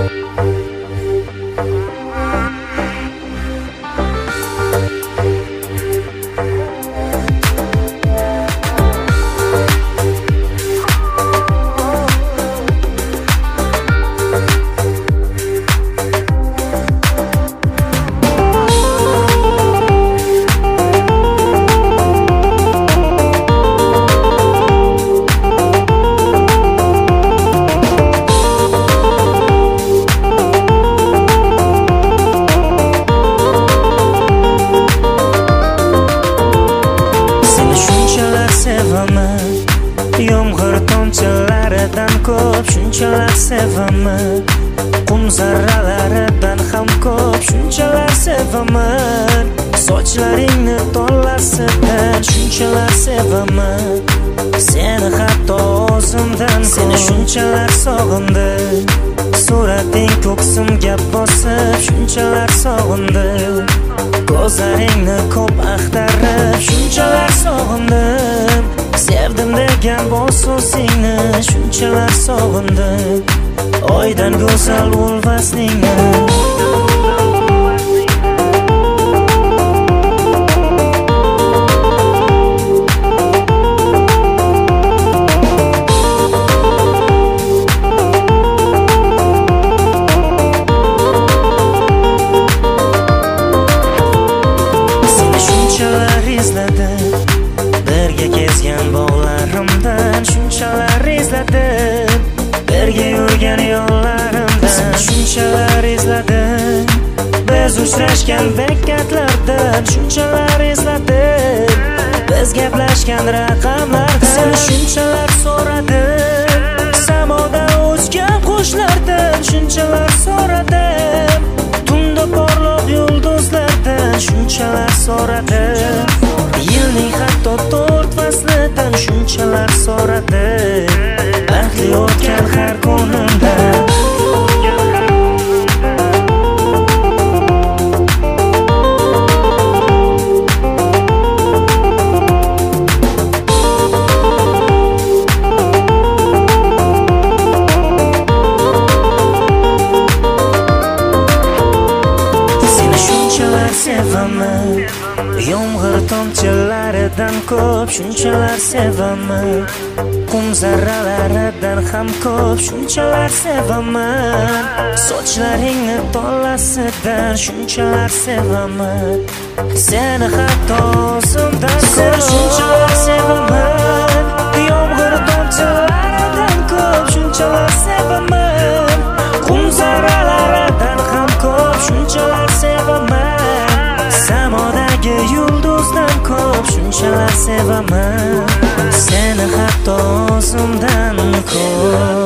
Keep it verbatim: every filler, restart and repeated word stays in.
Yomg'ir tomchilaridan ko'p shunchalar sevaman. Qum zarralaridan ham ko'p shunchalar sevaman. Sochlaringni to'lasidan shunchalar sevaman. Seni hatto o'zimdan seni shunchalar sog'indim. Surating ko'ksimga bosib shunchalar sog'indim. Ko'zlaringni ko'p axtarib shunchalar sog'indim. Sevdim degan bu so'zingni shunchalar sog'indim. Oydan go'zal ulvasningni seni shunchalar izladim. Birga kezgan bog'larimdan shunchalar izladim. Birga yurgan yo'llarimdan shunchalar izladim. Biz uchrashgan bekatlardan shunchalar izladim. Biz gaplashgan raqamlardan seni shunchalar so'radim. Samoda o'chgan qushlardan shunchalar so'radim. Tunda porloq yulduzlardan shunchalar so'radim. Yilning hatto to'rt faslidan shunchalar so'radim. Baxtli o'tgan har kunimda seni shunchalar sevaman. Yomg'ir tomchilaridan ko'p shunchalar sevaman. Qum zarralaridan ham ko'p shunchalar sevaman. Sochlaringni to'lasidan shunchalar sevaman. Seni hatto o'zimdan ko'p shunchalar sevaman. Yomg'ir tomchilaridan ko'p shunchalar sevaman. Qum zarralaridan ham ko'p shunchalar sevaman. Samodagi yulduzdan ko'p shunchalar sevaman. Seni hatto o'zimdan ko'p